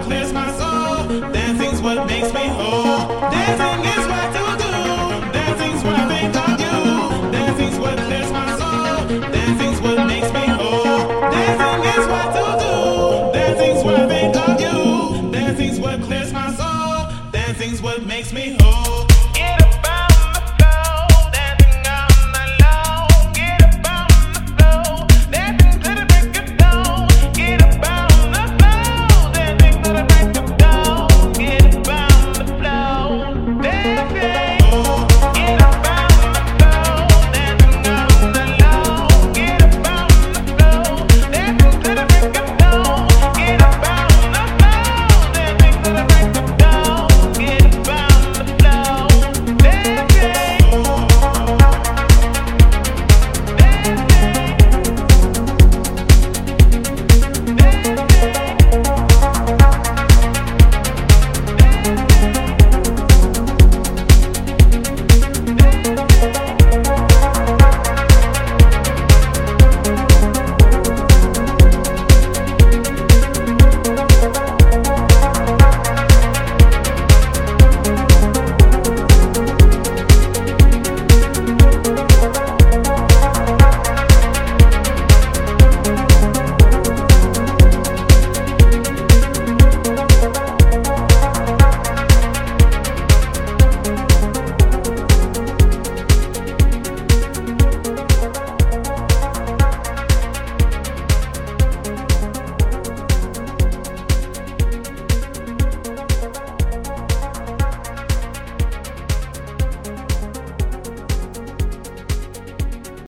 clears my soul. Dancing's what makes me whole. Dancing is what to do. Dancing's what I think of you. Dancing's what clears my soul. Dancing's what makes me whole. Dancing is what to do. Dancing's what I think of you. Dancing's what clears my soul. Dancing's what makes me whole.